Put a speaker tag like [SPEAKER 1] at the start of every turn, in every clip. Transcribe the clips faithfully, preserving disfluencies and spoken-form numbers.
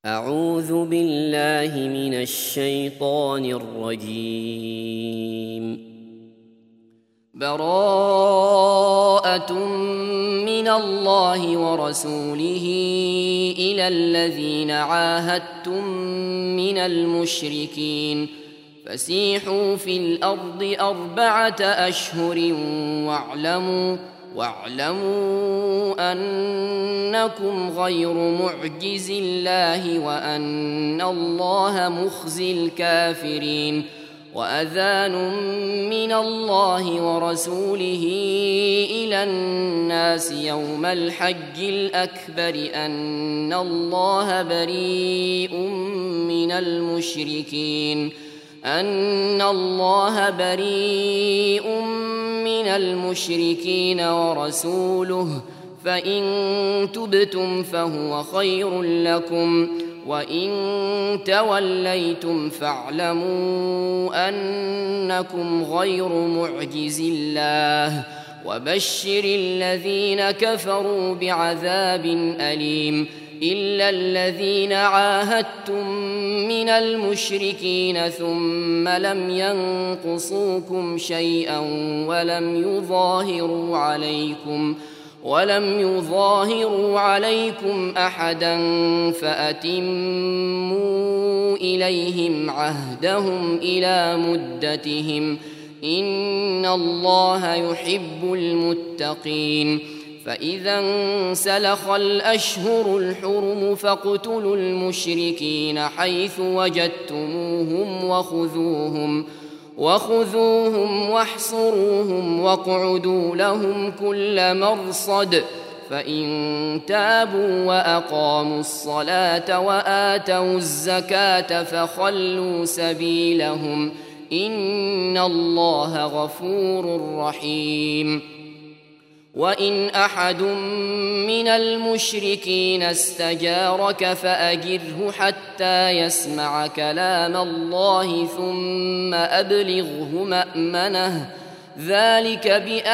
[SPEAKER 1] أعوذ بالله من الشيطان الرجيم. براءة من الله ورسوله إلى الذين عاهدتم من المشركين فسيحوا في الأرض أربعة أشهر واعلموا واعلموا أنكم غير معجز الله وأن الله مخزي الكافرين. وأذان من الله ورسوله إلى الناس يوم الحج الأكبر أن الله بريء من المشركين أن الله بريء من المشركين ورسوله فإن تبتم فهو خير لكم وإن توليتم فاعلموا أنكم غير معجز الله وبشر الذين كفروا بعذاب أليم. إلا الذين عاهدتم من المشركين ثم لم ينقصوكم شيئا ولم يظاهروا عليكم ولم يظاهروا عليكم أحدا فأتموا إليهم عهدهم إلى مدتهم إن الله يحب المتقين. فإذا انسلخ الأشهر الحرم فاقتلوا المشركين حيث وجدتموهم وخذوهم وخذوهم واحصروهم واقعدوا لهم كل مرصد فإن تابوا وأقاموا الصلاة وآتوا الزكاة فخلوا سبيلهم إن الله غفور رحيم. وإن أحد من المشركين استجارك فأجره حتى يسمع كلام الله ثم أبلغه مأمنه ذلك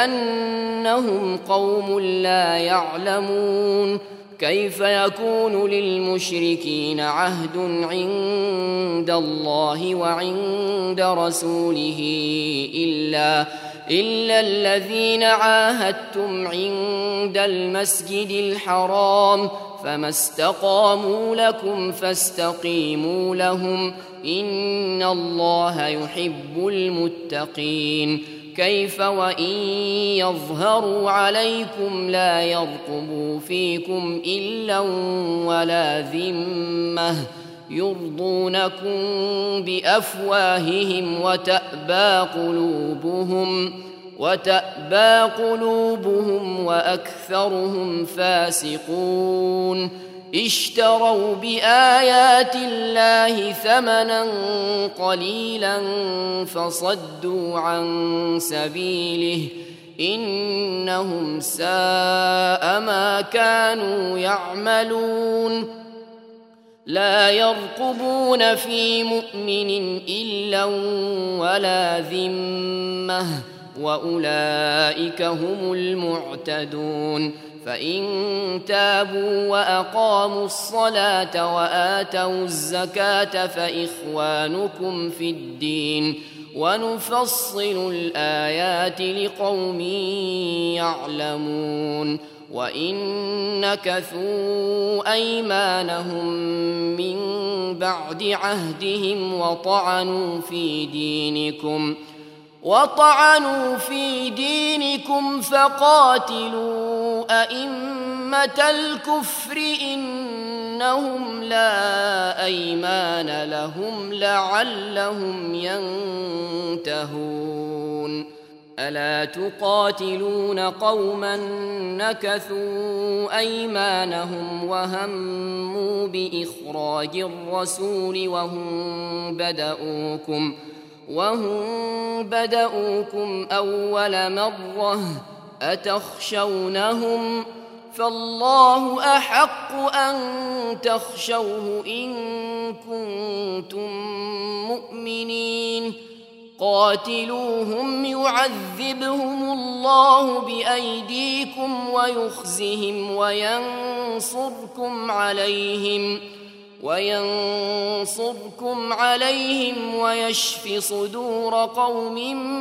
[SPEAKER 1] بأنهم قوم لا يعلمون. كيف يكون للمشركين عهد عند الله وعند رسوله إلا إلا الذين عاهدتم عند المسجد الحرام فما استقاموا لكم فاستقيموا لهم إن الله يحب المتقين. كيف وإن يظهروا عليكم لا يرقبوا فيكم إلا ولا ذمة يرضونكم بأفواههم وتأبى قلوبهم وتأبى قلوبهم وأكثرهم فاسقون. اشتروا بآيات الله ثمنا قليلا فصدوا عن سبيله إنهم ساء ما كانوا يعملون. لا يرقبون في مؤمن إلا ولا ذمة وأولئك هم المعتدون. فإن تابوا وأقاموا الصلاة وآتوا الزكاة فإخوانكم في الدين ونفصل الآيات لقوم يعلمون. وإن نكثوا أيمانهم من بعد عهدهم وطعنوا في دينكم وطعنوا في دينكم فقاتلوا أئمة الكفر إنهم لا أيمان لهم لعلهم ينتهون. ألا تقاتلون قوما نكثوا أيمانهم وهموا بإخراج الرسول وهم بدؤوكم وهم بدؤوكم أول مرة أتخشونهم فالله أحق أن تخشوه إن كنتم مؤمنين. قاتلوهم يعذبهم الله بأيديكم ويخزهم وينصركم عليهم وينصركم عليهم ويشف صدور قوم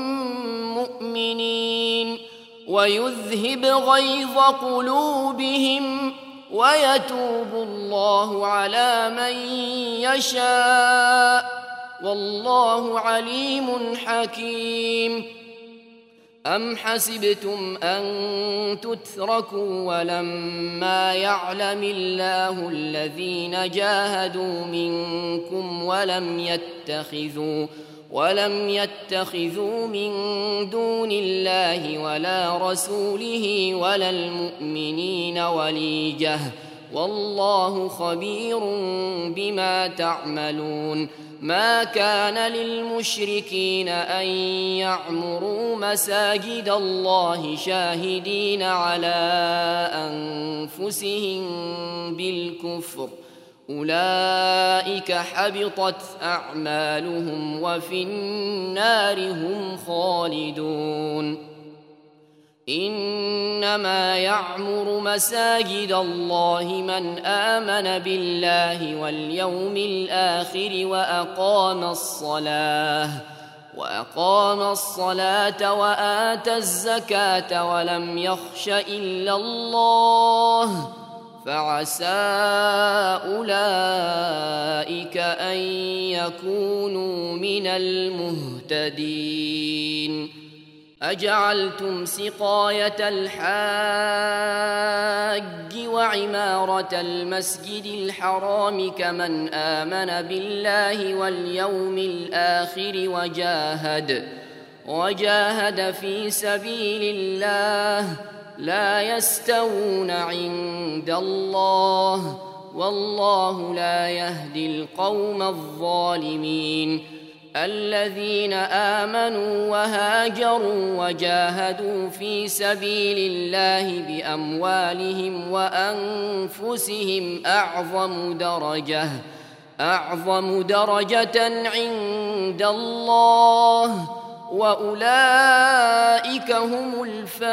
[SPEAKER 1] مؤمنين ويذهب غيظ قلوبهم ويتوب الله على من يشاء والله عليم حكيم. أم حسبتم أن تتركوا ولما يعلم الله الذين جاهدوا منكم ولم يتخذوا ولم يتخذوا من دون الله ولا رسوله ولا المؤمنين وليجة والله خبير بما تعملون. ما كان للمشركين أن يعمروا مساجد الله شاهدين على أنفسهم بالكفر أولئك حبطت أعمالهم وفي النار هم خالدون. إنما يعمر مساجد الله من آمن بالله واليوم الآخر وأقام الصلاة وأقام الصلاة وآتى الزكاة ولم يخش إلا الله فعسى أولئك أن يكونوا من المهتدين. أجعلتم سقاية الحاج وعمارة المسجد الحرام كمن آمن بالله واليوم الآخر وجاهد وجاهد في سبيل الله لا يستوون عند الله والله لا يهدي القوم الظالمين. الذين آمنوا وهاجروا وجاهدوا في سبيل الله بأموالهم وأنفسهم أعظم درجة أعظم درجة عند الله وأولئك هم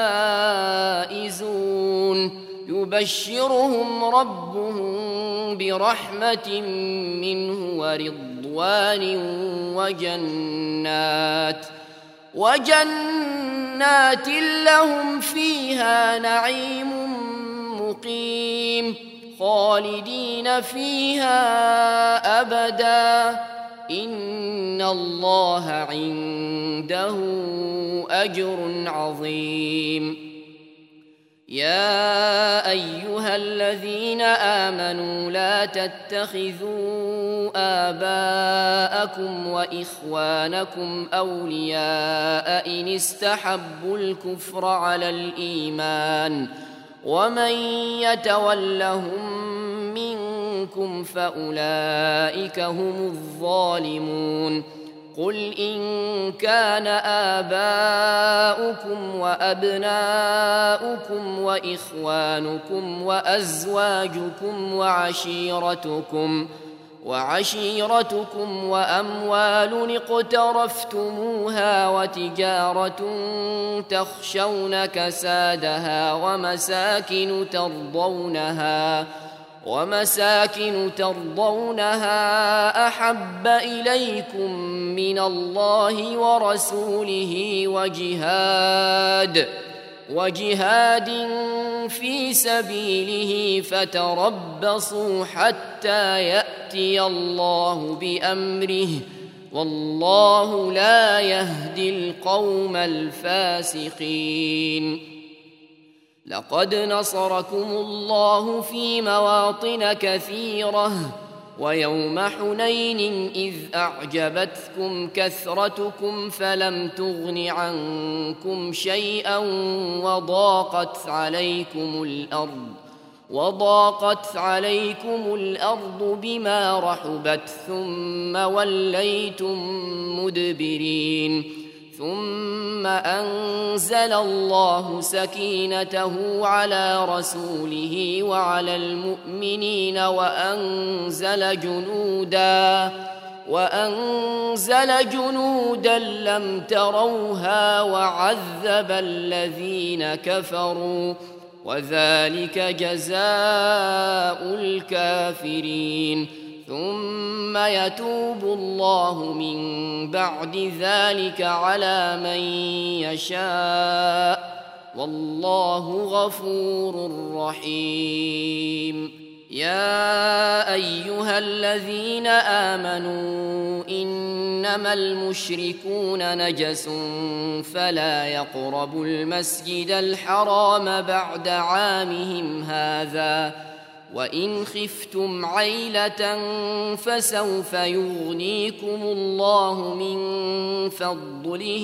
[SPEAKER 1] الفائزون. يبشرهم ربهم برحمة منه ورضوان وجنات وجنات لهم فيها نعيم مقيم خالدين فيها أبدا إن الله عنده أجر عظيم. يا أيها الذين آمنوا لا تتخذوا آباءكم وإخوانكم أولياء إن استحبوا الكفر على الإيمان ومن يتولهم منكم فأولئك هم الظالمون. قل إن كان آباؤكم وأبناؤكم وإخوانكم وأزواجكم وعشيرتكم وعشيرتكم وأموال اقترفتموها وتجارة تخشون كسادها ومساكن ترضونها ومساكن ترضونها أحب إليكم من الله ورسوله وجهاد وجهاد في سبيله فتربصوا حتى يأتي الله بأمره والله لا يهدي القوم الفاسقين. لقد نصركم الله في مواطن كثيرة ويوم حنين إذ أعجبتكم كثرتكم فلم تغن عنكم شيئا وضاقت عليكم الأرض وضاقت عليكم الأرض بما رحبت ثم وليتم مدبرين ثم أنزل الله سكينته على رسوله وعلى المؤمنين وأنزل جنودا وأنزل جنودا لم تروها وعذب الذين كفروا وذلك جزاء الكافرين. ثم يتوب الله من بعد ذلك على من يشاء والله غفور رحيم. يا أيها الذين آمنوا إنما المشركون نجس فلا يقربوا المسجد الحرام بعد عامهم هذا وإن خفتم عيلة فسوف يغنيكم الله من فضله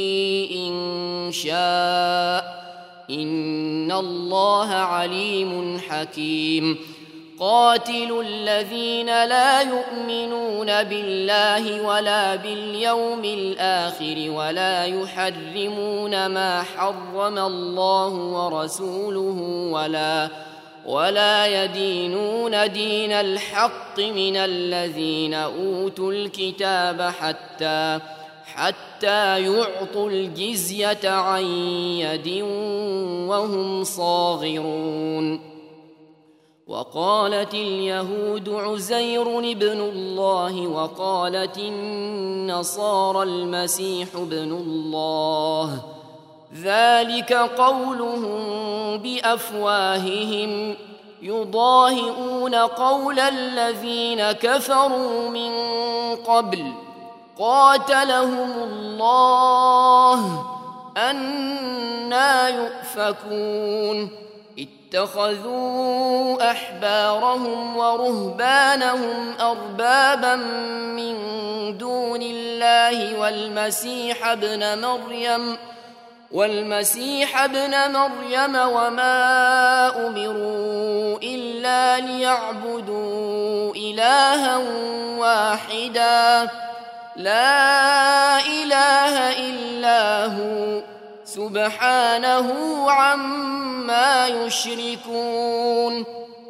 [SPEAKER 1] إن شاء إن الله عليم حكيم. قاتلوا الذين لا يؤمنون بالله ولا باليوم الآخر ولا يحرمون ما حرم الله ورسوله ولا ولا يدينون دين الحق من الذين أوتوا الكتاب حتى حتى يعطوا الجزية عن يد وهم صاغرون. وقالت اليهود عزير ابن الله وقالت النصارى المسيح ابن الله ذلك قولهم بأفواههم يضاهئون قول الذين كفروا من قبل قاتلهم الله أنى يؤفكون. اتخذوا أحبارهم ورهبانهم أربابا من دون الله والمسيح ابن مريم والمسيح ابن مريم وما أمروا إلا ليعبدوا إلها واحدا لا إله إلا هو سبحانه عما يشركون.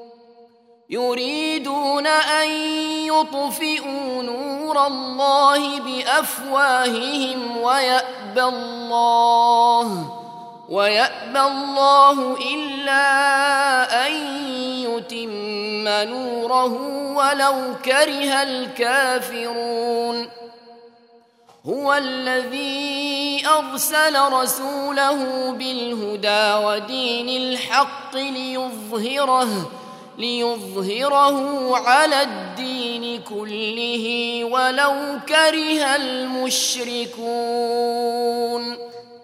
[SPEAKER 1] يريدون أن يطفئوا نور الله بأفواههم ويأبى الله ويأبى الله إلا أن يتم نوره ولو كره الكافرون. هو الذي أرسل رسوله بالهدى ودين الحق ليظهره ليظهره على الدين كله ولو كره المشركون.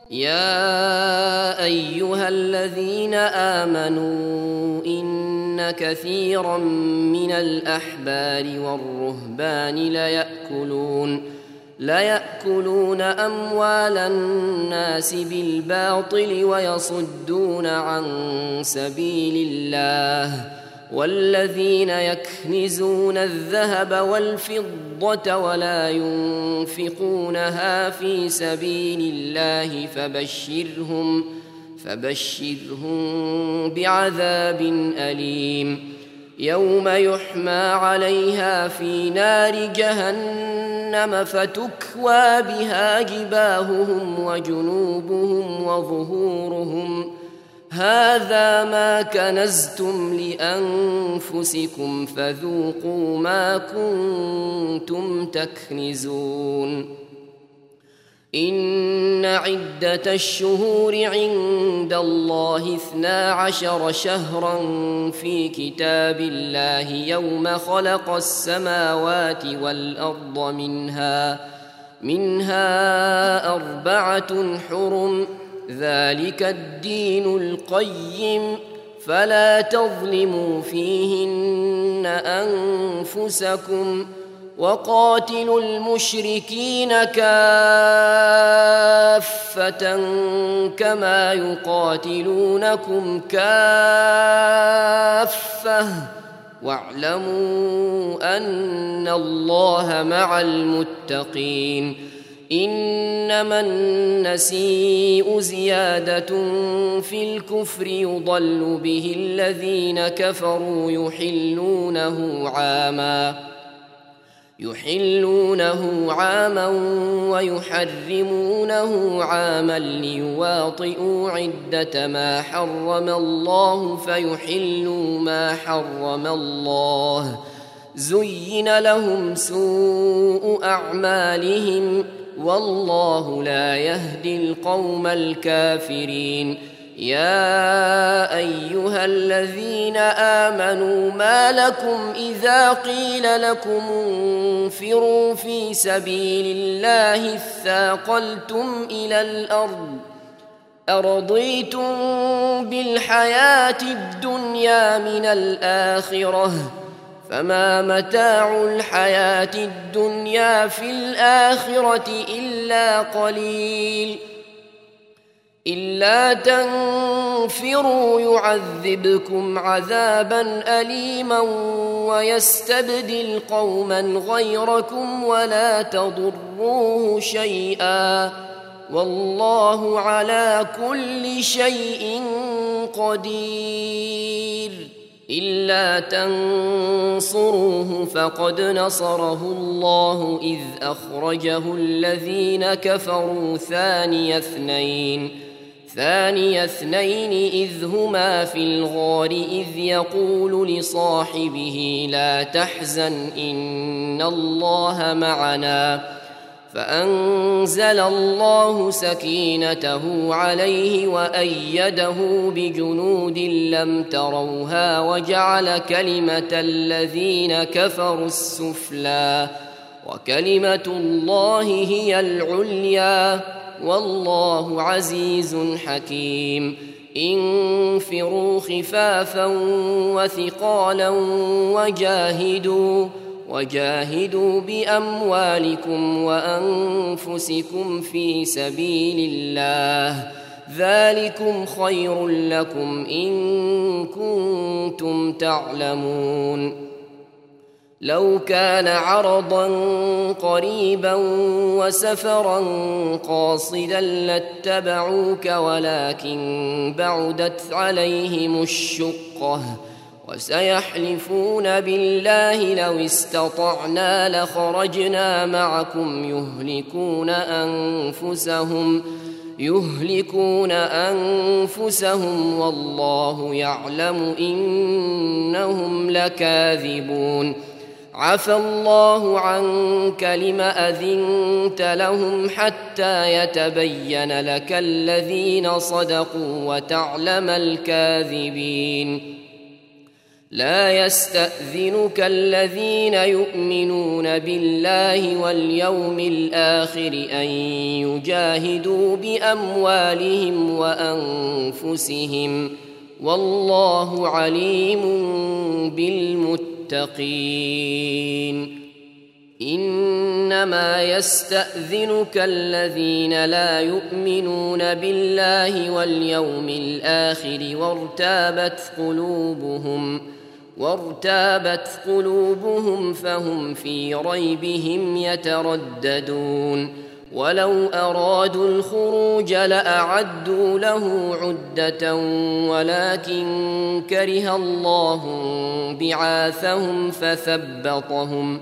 [SPEAKER 1] يا أيها الذين آمنوا إن كثيرا من الأحبار والرهبان ليأكلون ليأكلون أموال الناس بالباطل ويصدون عن سبيل الله والذين يكنزون الذهب والفضة ولا ينفقونها في سبيل الله فبشرهم فبشرهم بعذاب أليم. يوم يحمى عليها في نار جهنم فتكوى بها جباههم وجنوبهم وظهورهم هذا ما كنزتم لأنفسكم فذوقوا ما كنتم تكنزون. إن عدة الشهور عند الله اثنا عشر شهرا في كتاب الله يوم خلق السماوات والأرض منها منها أربعة حرم ذلك الدين القيم فلا تظلموا فيهن أنفسكم وقاتلوا المشركين كافة كما يقاتلونكم كافة واعلموا أن الله مع المتقين. إنما النسيء زيادة في الكفر يضل به الذين كفروا يحلونه عاما يحلونه عاما ويحرمونه عاما ليواطئوا عدة ما حرم الله فيحلوا ما حرم الله زين لهم سوء أعمالهم والله لا يهدي القوم الكافرين. يا أيها الذين آمنوا ما لكم إذا قيل لكم انفروا في سبيل الله اثاقلتم إلى الأرض أرضيتم بالحياة الدنيا من الآخرة فما متاع الحياة الدنيا في الآخرة إلا قليل. إلا تنفروا يعذبكم عذابا أليما ويستبدل قوما غيركم ولا تضروه شيئا والله على كل شيء قدير. إلا تنصروه فقد نصره الله إذ أخرجه الذين كفروا ثاني اثنين ثاني اثنين إذ هما في الغار إذ يقول لصاحبه لا تحزن إن الله معنا فأنزل الله سكينته عليه وأيده بجنود لم تروها وجعل كلمة الذين كفروا السفلى وكلمة الله هي العليا والله عزيز حكيم. انفروا خفافا وثقالا وجاهدوا وجاهدوا بأموالكم وأنفسكم في سبيل الله ذلكم خير لكم إن كنتم تعلمون. لو كان عرضا قريبا وسفرا قاصدا لاتبعوك ولكن بعدت عليهم الشقة وسيحلفون بالله لو استطعنا لخرجنا معكم يهلكون أنفسهم يهلكون أنفسهم والله يعلم إنهم لكاذبون. عفى الله عنك لم أذنت لهم حتى يتبين لك الذين صدقوا وتعلم الكاذبين. لا يستأذنك الذين يؤمنون بالله واليوم الآخر أن يجاهدوا بأموالهم وأنفسهم والله عليم بالمتقين. إنما يستأذنك الذين لا يؤمنون بالله واليوم الآخر وارتابت قلوبهم وارتابت قلوبهم فهم في ريبهم يترددون. ولو أرادوا الخروج لأعدوا له عدة ولكن كره الله بعاثهم فثبطهم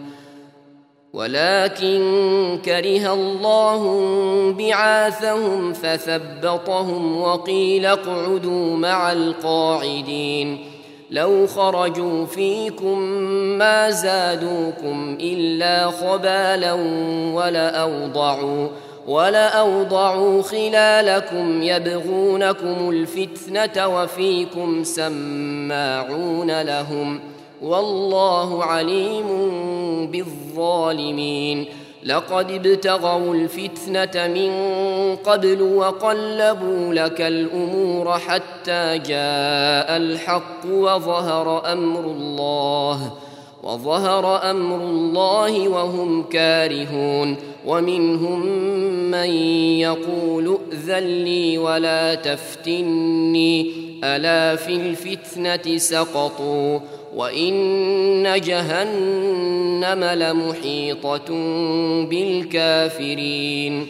[SPEAKER 1] ولكن كره الله بعاثهم فثبطهم وقيل اقعدوا مع القاعدين. لو خرجوا فيكم ما زادوكم إلا خبالا ولأوضعوا ولأوضعوا خلالكم يبغونكم الفتنة وفيكم سماعون لهم والله عليم بالظالمين. لقد ابتغوا الفتنة من قبل وقلبوا لك الأمور حتى جاء الحق وظهر أمر الله وظهر أمر الله وهم كارهون. ومنهم من يقول ائذن لي ولا تفتني ألا في الفتنة سقطوا وإن جهنم لمحيطة بالكافرين.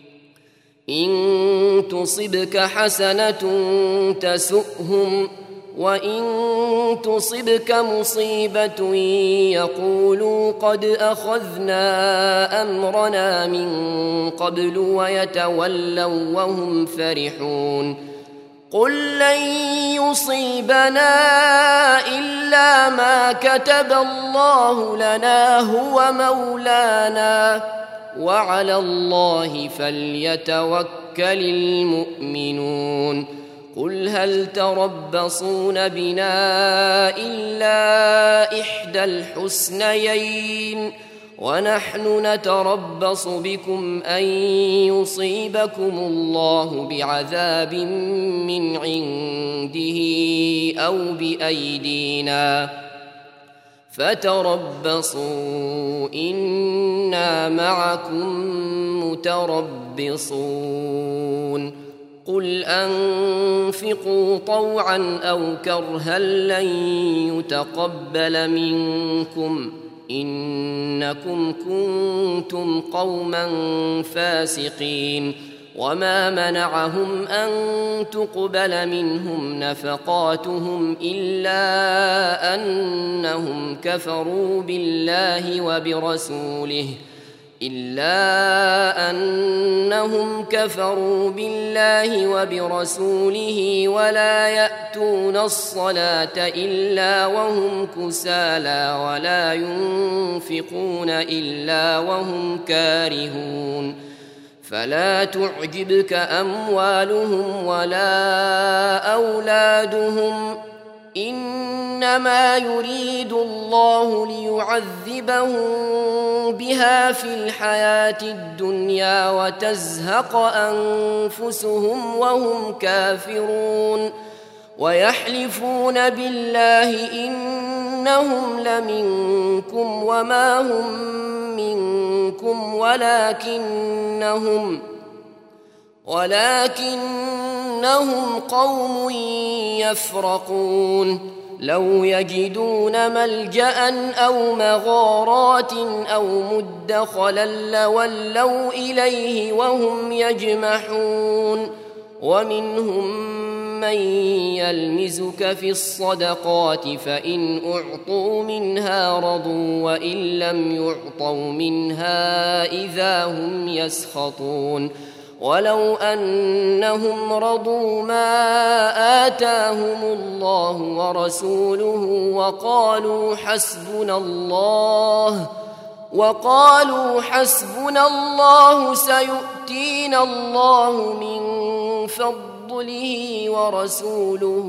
[SPEAKER 1] إن تصبك حسنة تسؤهم وإن تصبك مصيبة يقولوا قد أخذنا أمرنا من قبل ويتولوا وهم فرحون. قل لن يصيبنا إلا ما كتب الله لنا هو مولانا وعلى الله فليتوكل المؤمنون قل هل تربصون بنا إلا إحدى الحسنيين ونحن نتربص بكم أن يصيبكم الله بعذاب من عنده أو بأيدينا فتربصوا إنا معكم متربصون قل أنفقوا طوعا أو كرها لن يتقبل منكم إنكم كنتم قوما فاسقين وما منعهم أن تقبل منهم نفقاتهم إلا أنهم كفروا بالله وبرسوله إلا أنهم كفروا بالله وبرسوله ولا يأتون الصلاة إلا وهم كسالى ولا ينفقون إلا وهم كارهون فلا تعجبك أموالهم ولا أولادهم إنما يريد الله ليعذبهم بها في الحياة الدنيا وتزهق أنفسهم وهم كافرون ويحلفون بالله إنهم لمنكم وما هم منكم ولكنهم ولكنهم قوم يفرقون لو يجدون ملجأ أو مغارات أو مدخلا لولوا إليه وهم يجمحون ومنهم من يلمزك في الصدقات فإن أعطوا منها رضوا وإن لم يعطوا منها إذا هم يسخطون ولو أنهم رضوا ما آتاهم الله ورسوله وقالوا حسبنا الله وقالوا حسبنا الله سيؤتينا الله من فضله ورسوله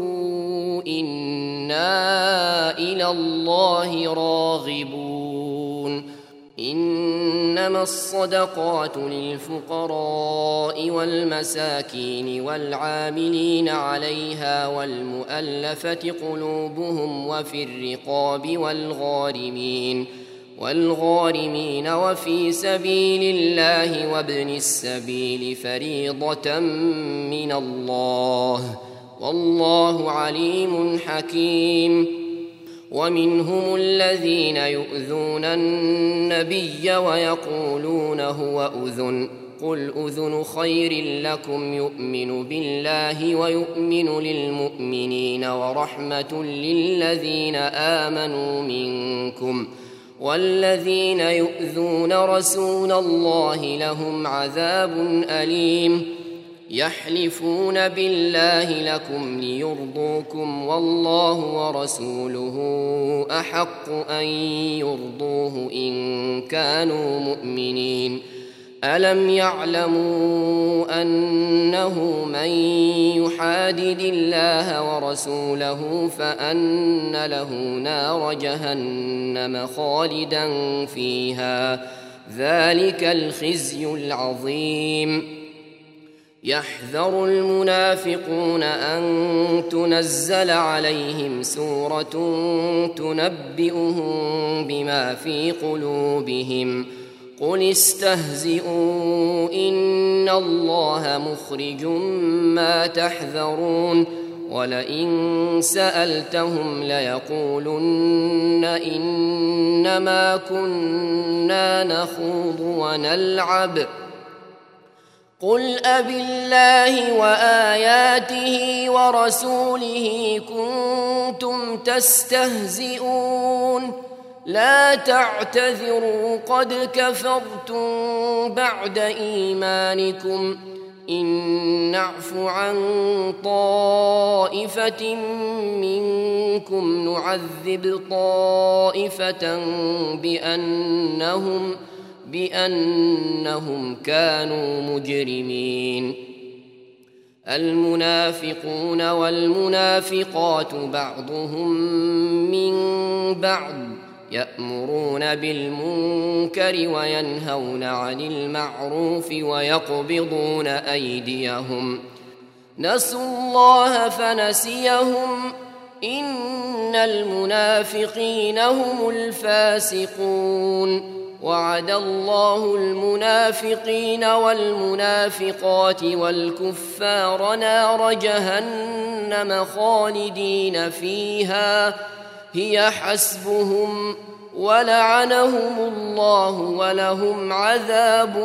[SPEAKER 1] إنا إلى الله راغبون إنما الصدقات للفقراء والمساكين والعاملين عليها والمؤلفة قلوبهم وفي الرقاب والغارمين والغارمين وفي سبيل الله وابن السبيل فريضة من الله والله عليم حكيم ومنهم الذين يؤذون النبي ويقولون هو أذن قل أذن خير لكم يؤمن بالله ويؤمن للمؤمنين ورحمة للذين آمنوا منكم والذين يؤذون رسول الله لهم عذاب أليم يحلفون بالله لكم ليرضوكم والله ورسوله أحق أن يرضوه إن كانوا مؤمنين ألم يعلموا أنه من يحادد الله ورسوله فأن له نار جهنم خالدا فيها ذلك الخزي العظيم يحذر المنافقون أن تنزل عليهم سورة تنبئهم بما في قلوبهم قل استهزئوا إن الله مخرج ما تحذرون ولئن سألتهم ليقولن إنما كنا نخوض ونلعب قل أبالله وآياته ورسوله كنتم تستهزئون لا تعتذروا قد كفرتم بعد إيمانكم إن نعف عن طائفة منكم نعذب طائفة بأنهم بأنهم كانوا مجرمين المنافقون والمنافقات بعضهم من بعض يأمرون بالمنكر وينهون عن المعروف ويقبضون أيديهم نسوا الله فنسيهم إن المنافقين هم الفاسقون وعد الله المنافقين والمنافقات والكفار نار جهنم خالدين فيها هي حسبهم ولعنهم الله ولهم عذاب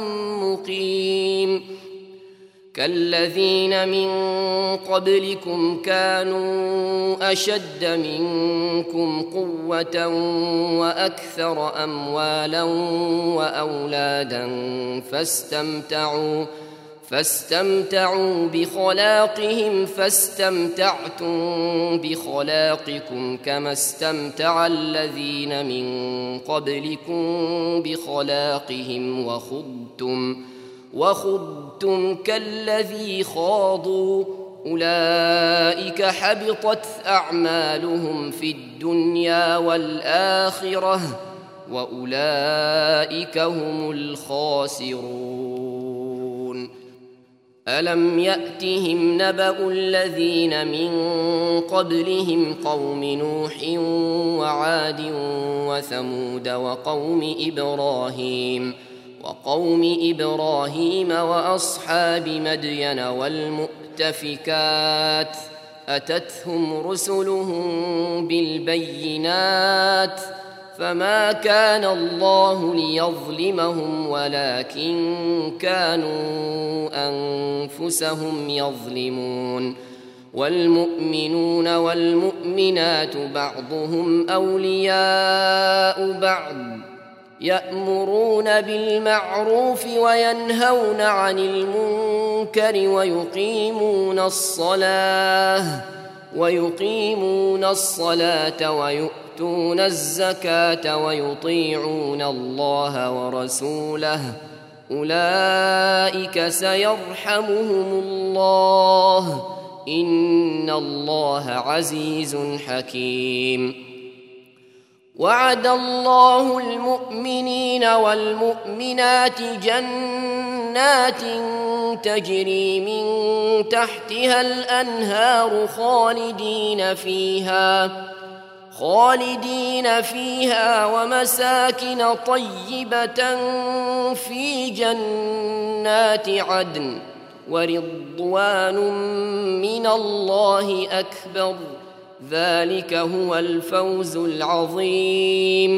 [SPEAKER 1] مقيم كالذين من قبلكم كانوا أشد منكم قوة وأكثر أموالا وأولادا فاستمتعوا فاستمتعوا بخلاقهم فاستمتعتم بخلاقكم كما استمتع الذين من قبلكم بخلاقهم وخضتم وخضتم كالذي خاضوا أولئك حبطت أعمالهم في الدنيا والآخرة وأولئك هم الخاسرون ألم يأتهم نبأ الذين من قبلهم قوم نوح وعاد وثمود وقوم إبراهيم وقوم إبراهيم وأصحاب مدين والمؤتفكات أتتهم رسلهم بالبينات فما كان الله ليظلمهم ولكن كانوا أنفسهم يظلمون والمؤمنون والمؤمنات بعضهم أولياء بعض يأمرون بالمعروف وينهون عن المنكر ويقيمون الصلاة ويقيمون الصلاة ويؤتون الزكاة ويطيعون الله ورسوله أولئك سيرحمهم الله إن الله عزيز حكيم وعد الله المؤمنين والمؤمنات جنات تجري من تحتها الأنهار خالدين فيها خالدين فيها ومساكن طيبة في جنات عدن ورضوان من الله أكبر ذلك هو الفوز العظيم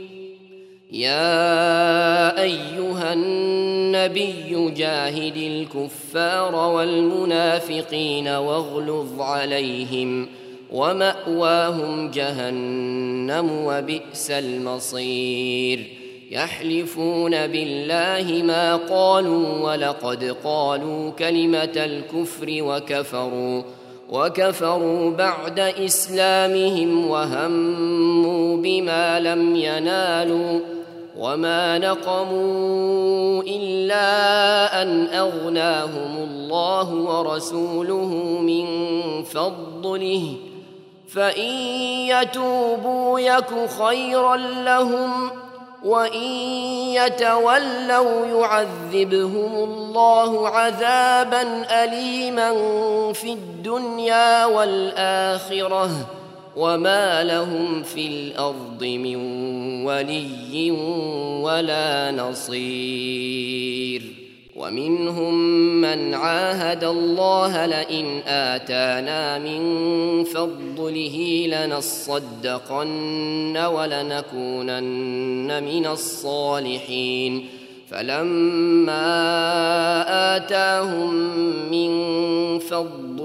[SPEAKER 1] يا أيها النبي جاهد الكفار والمنافقين واغلظ عليهم ومأواهم جهنم وبئس المصير يحلفون بالله ما قالوا ولقد قالوا كلمة الكفر وكفروا وكفروا بعد إسلامهم وهموا بما لم ينالوا وما نقموا إلا أن أغناهم الله ورسوله من فضله فإن يتوبوا يك خيرا لهم وإن يتولوا يعذبهم الله عذابا أليما في الدنيا والآخرة وما لهم في الأرض من ولي ولا نصير ومنهم من عاهد الله لئن آتانا من فضله لنصدقن ولنكونن من الصالحين فلما آتاهم من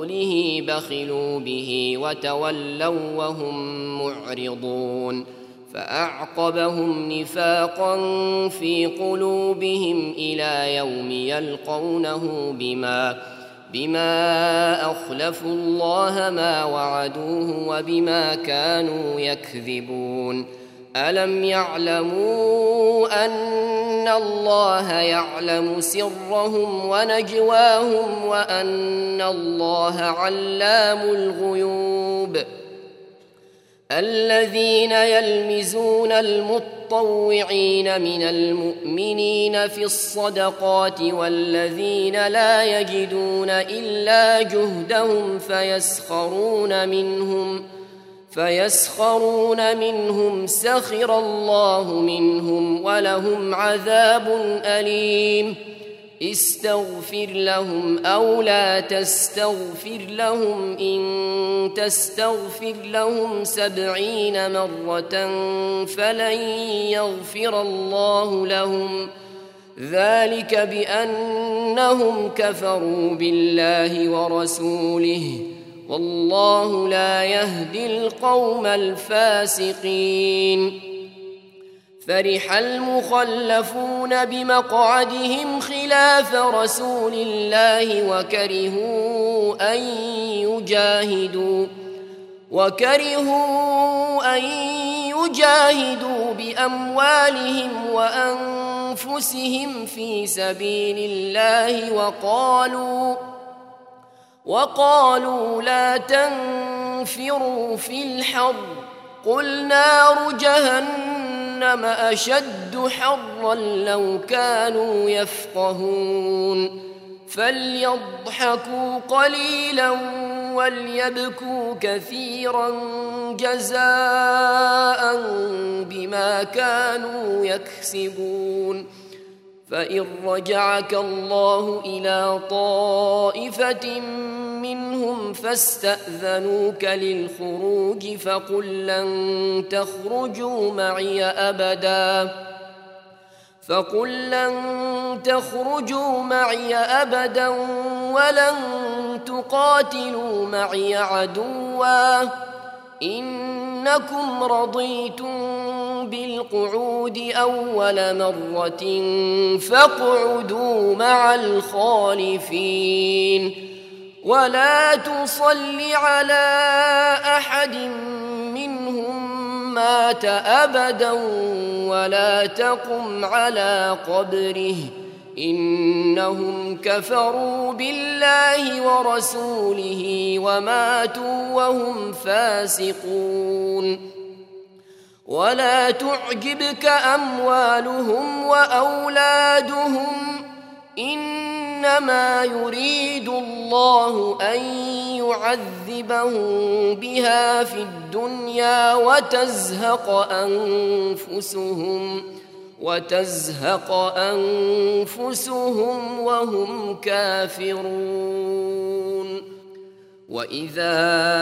[SPEAKER 1] فضله بخلوا به وتولوا وهم معرضون فأعقبهم نفاقا في قلوبهم إلى يوم يلقونه بما بما أخلفوا الله ما وعدوه وبما كانوا يكذبون ألم يعلموا أن الله يعلم سرهم ونجواهم وأن الله علام الغيوب الذين يلمزون المطوعين من المؤمنين في الصدقات والذين لا يجدون إلا جهدهم فيسخرون منهم فيسخرون منهم سخر الله منهم ولهم عذاب أليم استغفر لهم أو لا تستغفر لهم إن تستغفر لهم سبعين مرة فلن يغفر الله لهم ذلك بأنهم كفروا بالله ورسوله والله لا يهدي القوم الفاسقين فرح المخلفون بمقعدهم خلاف رسول الله وكرهوا أن يجاهدوا وكرهوا أن يجاهدوا بأموالهم وأنفسهم في سبيل الله وقالوا وقالوا لا تنفروا في الحر قل نار جهنم أشد حرا لو كانوا يفقهون فليضحكوا قليلا وليبكوا كثيرا جزاء بما كانوا يكسبون فإن رجعك الله إلى طائفة منهم فاستأذنوك للخروج فقل لن تخرجوا معي أبدا فقل لن تخرجوا معي أبدا ولن تقاتلوا معي عدوا إنكم رضيتم بالقعود أول مرة فاقعدوا مع الخالفين ولا تصل على أحد منهم مات أبدا ولا تقم على قبره إنهم كفروا بالله ورسوله وماتوا وهم فاسقون ولا تعجبك أموالهم وأولادهم إنما يريد الله أن يعذبهم بها في الدنيا وتزهق أنفسهم وتزهق أنفسهم وهم كافرون وإذا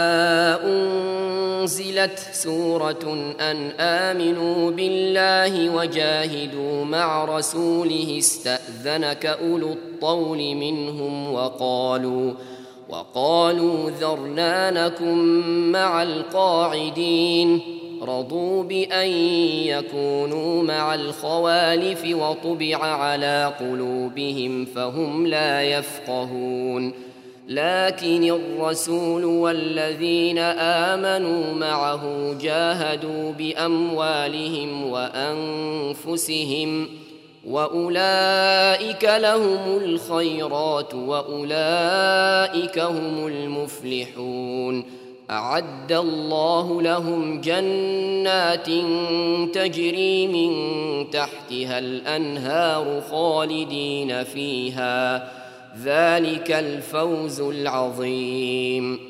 [SPEAKER 1] أنزلت سورة أن آمنوا بالله وجاهدوا مع رسوله استأذنك أولو الطول منهم وقالوا وقالوا ذرنا نكن مع القاعدين رضوا بأن يكونوا مع الخوالف وطبع على قلوبهم فهم لا يفقهون لكن الرسول والذين آمنوا معه جاهدوا بأموالهم وأنفسهم وأولئك لهم الخيرات وأولئك هم المفلحون أعد الله لهم جنات تجري من تحتها الأنهار خالدين فيها ذلك الفوز العظيم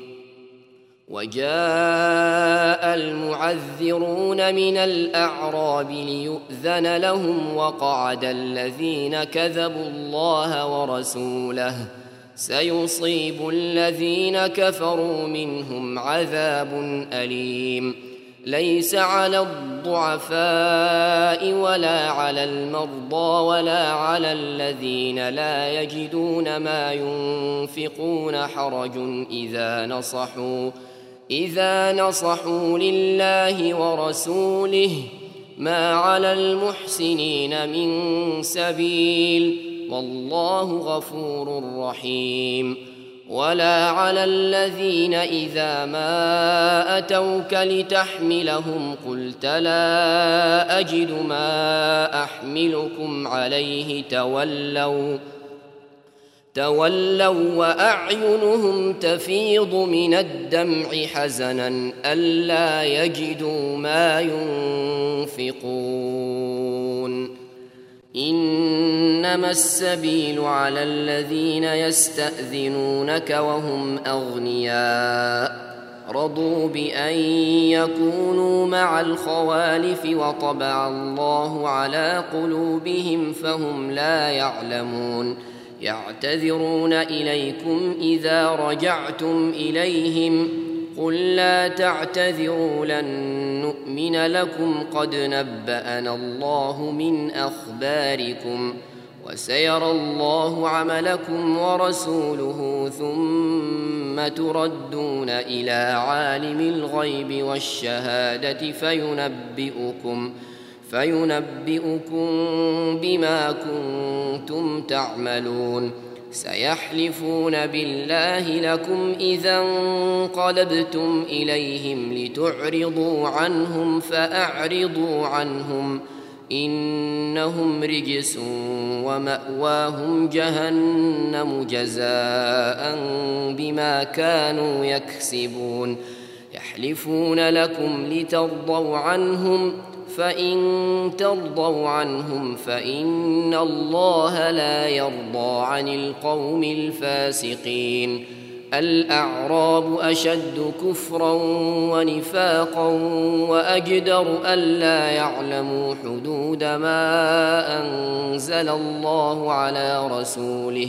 [SPEAKER 1] وجاء المعذرون من الأعراب ليؤذن لهم وقعد الذين كذبوا الله ورسوله سيصيب الذين كفروا منهم عذاب أليم ليس على الضعفاء ولا على المرضى ولا على الذين لا يجدون ما ينفقون حرج إذا نصحوا إذا نصحوا لله ورسوله ما على المحسنين من سبيل والله غفور رحيم. ولا على الذين إذا ما أتوك لتحملهم قلت لا أجد ما أحملكم عليه تولوا تولوا وأعينهم تفيض من الدمع حزنا ألا يجدوا ما ينفقون. إنما السبيل على الذين يستأذنونك وهم أغنياء رضوا بأن يكونوا مع الخوالف وطبع الله على قلوبهم فهم لا يعلمون. يعتذرون إليكم إذا رجعتم إليهم قل لا تعتذروا لن نؤمن لكم قد نبأنا الله من أخباركم وسيرى الله عملكم ورسوله ثم تردون إلى عالم الغيب والشهادة فينبئكم فينبئكم بما كنتم تعملون. سيحلفون بالله لكم إذا انقلبتم إليهم لتعرضوا عنهم فأعرضوا عنهم إنهم رجس ومأواهم جهنم جزاء بما كانوا يكسبون. يحلفون لكم لترضوا عنهم فإن ترضوا عنهم فإن الله لا يرضى عن القوم الفاسقين. الأعراب أشد كفرا ونفاقا وأجدر ألا يعلموا حدود ما أنزل الله على رسوله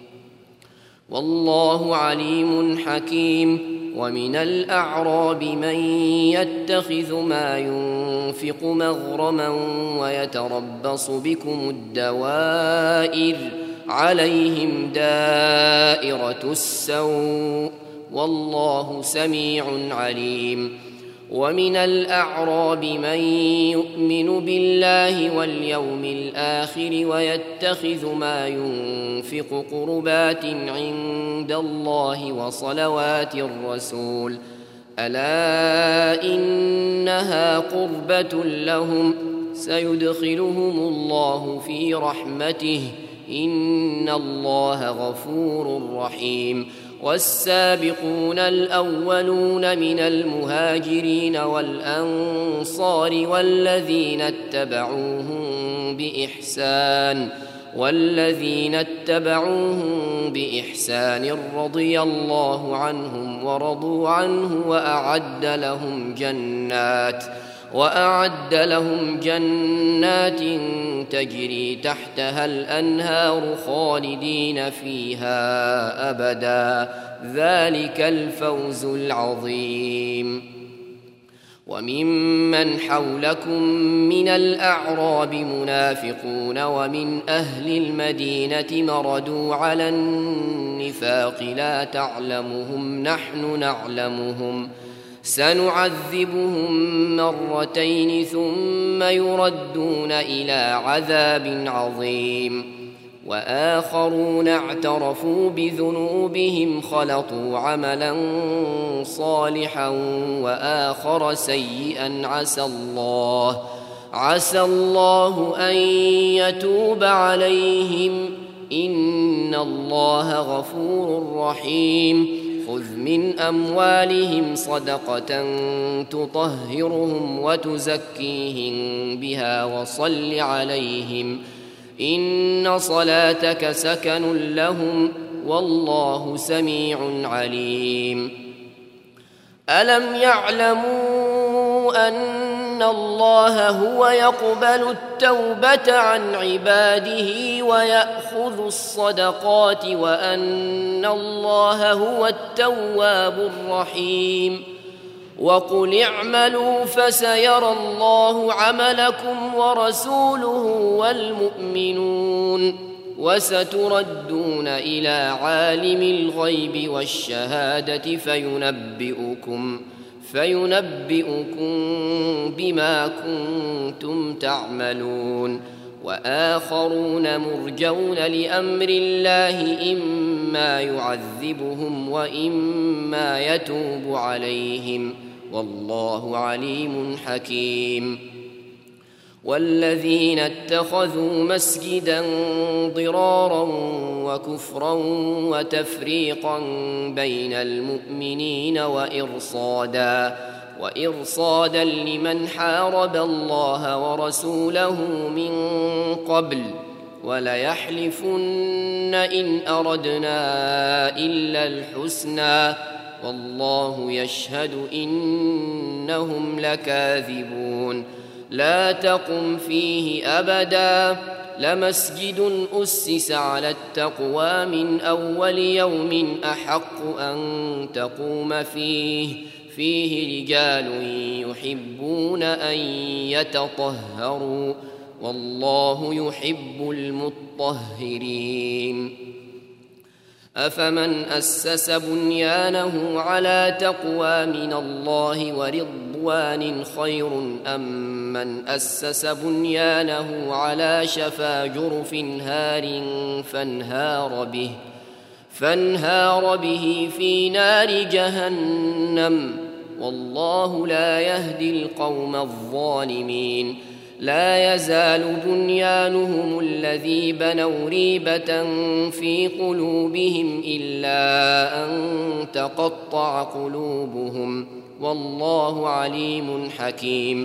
[SPEAKER 1] والله عليم حكيم. ومن الأعراب من يتخذ ما ينفق مغرما ويتربص بكم الدوائر عليهم دائرة السوء والله سميع عليم. ومن الأعراب من يؤمن بالله واليوم الآخر ويتخذ ما ينفق قربات عند الله وصلوات الرسول ألا إنها قربة لهم سيدخلهم الله في رحمته إن الله غفور رحيم. والسابقون الأولون من المهاجرين والأنصار والذين اتبعوهم بإحسان والذين اتبعوهم بإحسان رضي الله عنهم ورضوا عنه وأعد لهم جنات وأعد لهم جنات تجري تحتها الأنهار خالدين فيها أبدا ذلك الفوز العظيم. وممن حولكم من الأعراب منافقون ومن أهل المدينة مردوا على النفاق لا تعلمهم نحن نعلمهم سنعذبهم مرتين ثم يردون إلى عذاب عظيم. وآخرون اعترفوا بذنوبهم خلطوا عملا صالحا وآخر سيئا عسى الله عسى الله أن يتوب عليهم إن الله غفور رحيم. خذ من أموالهم صدقة تطهرهم وتزكيهم بها وصل عليهم إن صلاتك سكن لهم والله سميع عليم. ألم يعلموا أن الله هو يقبل التوبة عن عباده ويأخذ الصدقات وأن الله هو التواب الرحيم. وقل اعملوا فسيرى الله عملكم ورسوله والمؤمنون وستردون إلى عالم الغيب والشهادة فينبئكم فينبئكم بما كنتم تعملون. وآخرون مرجون لأمر الله إما يعذبهم وإما يتوب عليهم، والله عليم حكيم. والذين اتخذوا مسجدا ضرارا وكفرا وتفريقا بين المؤمنين وإرصادا وإرصادا لمن حارب الله ورسوله من قبل وليحلفن إن أردنا إلا الحسنى والله يشهد إنهم لكاذبون. لا تقم فيه أبدا لمسجد أسس على التقوى من أول يوم أحق أن تقوم فيه فيه رجال يحبون أن يتطهروا والله يحب المطهرين. أفمن أسس بنيانه على تقوى من الله ورضوان خير أم من أسس بنيانه على شفا جرف هار فانهار به فانهار به في نار جهنم والله لا يهدي القوم الظالمين. لا يزال بنيانهم الذي بنوا ريبة في قلوبهم إلا أن تقطع قلوبهم والله عليم حكيم.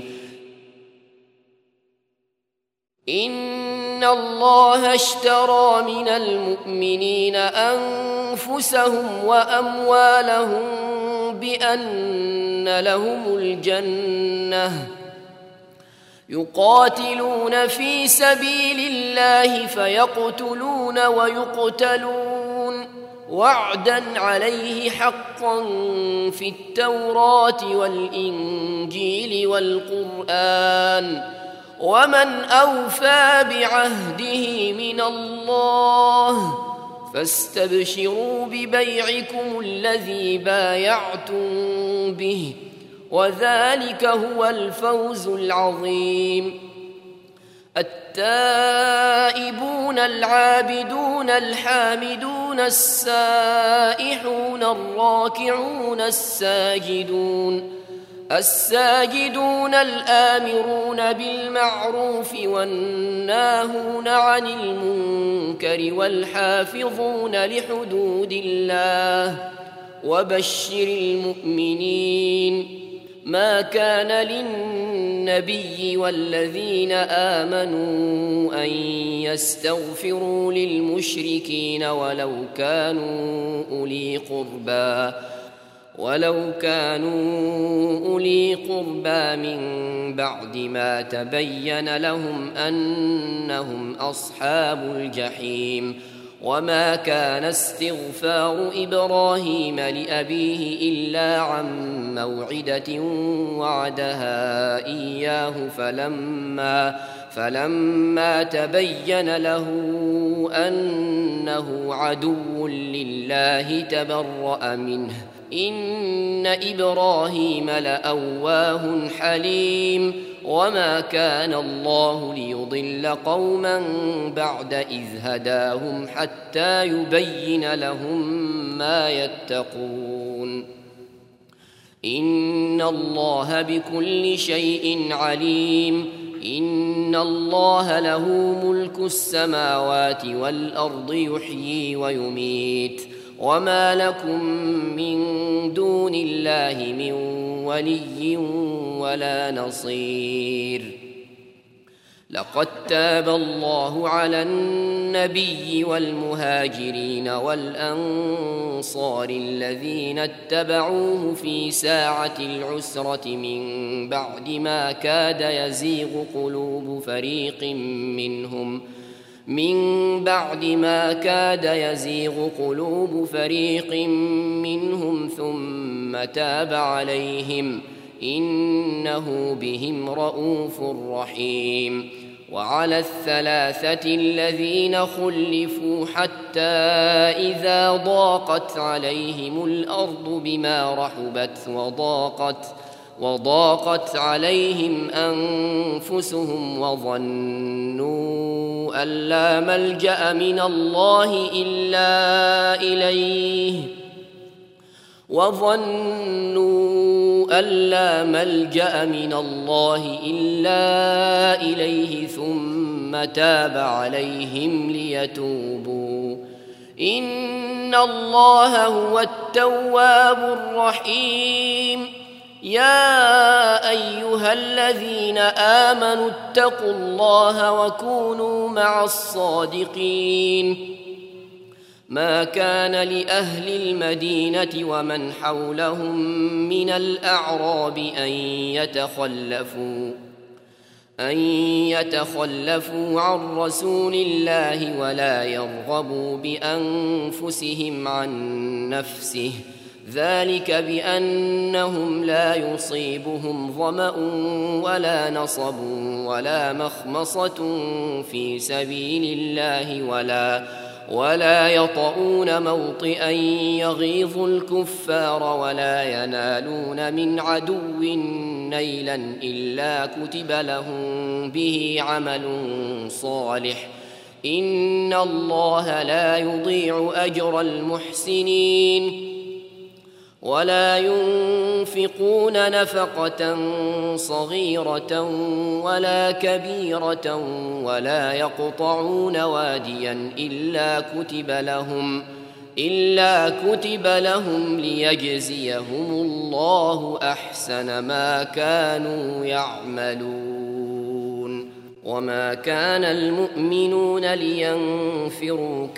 [SPEAKER 1] إن الله اشترى من المؤمنين أنفسهم وأموالهم بأن لهم الجنة يقاتلون في سبيل الله فيقتلون ويقتلون وعدا عليه حقا في التوراة والإنجيل والقرآن ومن أوفى بعهده من الله فاستبشروا ببيعكم الذي بايعتم به وذلك هو الفوز العظيم. التائبون العابدون الحامدون السائحون الراكعون الساجدون الساجدون الآمرون بالمعروف والناهون عن المنكر والحافظون لحدود الله وبشر المؤمنين. ما كان للنبي والذين آمنوا أن يستغفروا للمشركين ولو كانوا أولي قربى ولو كانوا أولي قربى من بعد ما تبين لهم أنهم أصحاب الجحيم. وما كان استغفار إبراهيم لأبيه إلا عن موعدة وعدها إياه فلما فلما تبين له أنه عدو لله تبرأ منه إن إبراهيم لأواه حليم. وما كان الله ليضل قوما بعد إذ هداهم حتى يبين لهم ما يتقون إن الله بكل شيء عليم. إن الله له ملك السماوات والأرض يحيي ويميت وما لكم من دون الله من ولي ولا نصير. لقد تاب الله على النبي والمهاجرين والأنصار الذين اتبعوه في ساعة العسرة من بعد ما كاد يزيغ قلوب فريق منهم من بعد ما كاد يزيغ قلوب فريق منهم ثم تاب عليهم إنه بهم رءوف رحيم. وعلى الثلاثة الذين خلفوا حتى إذا ضاقت عليهم الأرض بما رحبت وضاقت وضاقت عليهم أنفسهم وظنوا أن لا ملجأ من الله إلا إليه وظنوا أن لا ملجأ من الله إلا إليه ثم تاب عليهم ليتوبوا إن الله هو التواب الرحيم. يا أيها الذين آمنوا اتقوا الله وكونوا مع الصادقين. ما كان لأهل المدينة ومن حولهم من الأعراب أن يتخلفوا أن يتخلفوا عن رسول الله ولا يرغبوا بأنفسهم عن نفسه، ذلك بأنهم لا يصيبهم ظمأ ولا نصب ولا مخمصة في سبيل الله ولا ولا يطؤون موطئا يغيظ الكفار ولا ينالون من عدو نيلا إلا كتب لهم به عمل صالح إن الله لا يضيع أجر المحسنين. ولا ينفقون نفقة صغيرة ولا كبيرة ولا يقطعون واديا إلا كتب لهم إلا كتب لهم ليجزيهم الله أحسن ما كانوا يعملون. وما كان المؤمنون لينفروا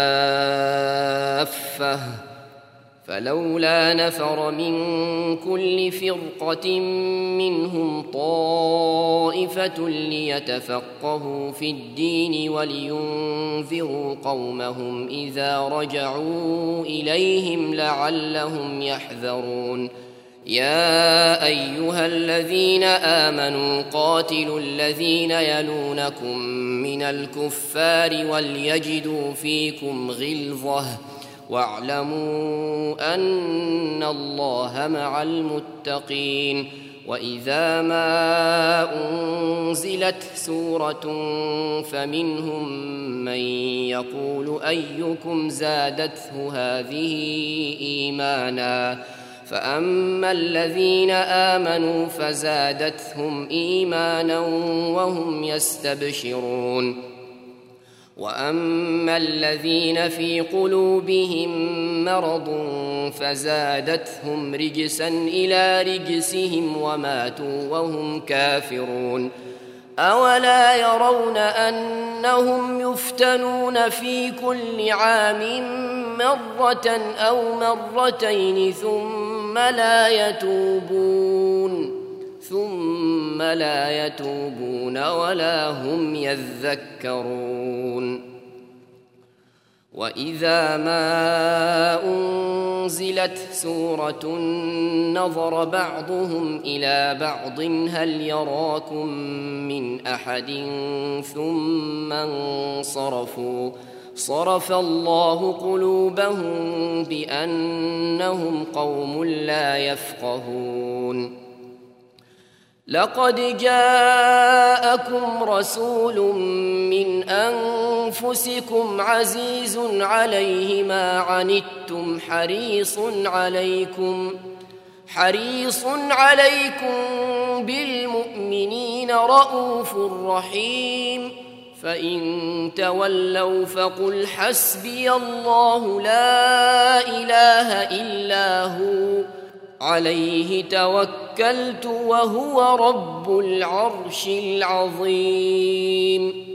[SPEAKER 1] كافة فلولا نفر من كل فرقة منهم طائفة ليتفقهوا في الدين ولينذروا قومهم إذا رجعوا إليهم لعلهم يحذرون. يا أيها الذين آمنوا قاتلوا الذين يلونكم من الكفار وليجدوا فيكم غلظة واعلموا أن الله مع المتقين. وإذا ما أنزلت سورة فمنهم من يقول أيكم زادته هذه إيمانا فأما الذين آمنوا فزادتهم إيمانا وهم يستبشرون. وأما الذين في قلوبهم مرض فزادتهم رجسا إلى رجسهم وماتوا وهم كافرون. أولا يرون أنهم يفتنون في كل عام مرة أو مرتين ثم لا يتوبون ثم لا يتوبون ولا هم يذكرون. وإذا ما أنزلت سورة نظر بعضهم إلى بعض هل يراكم من أحد ثم انصرفوا صرف الله قلوبهم بأنهم قوم لا يفقهون. لقد جاءكم رسول من أنفسكم عزيز عليه ما عنتم حريص عليكم حريص عليكم بالمؤمنين رؤوف رحيم. فإن تولوا فقل حسبي الله لا إله إلا هو عليه توكلت وهو رب العرش العظيم.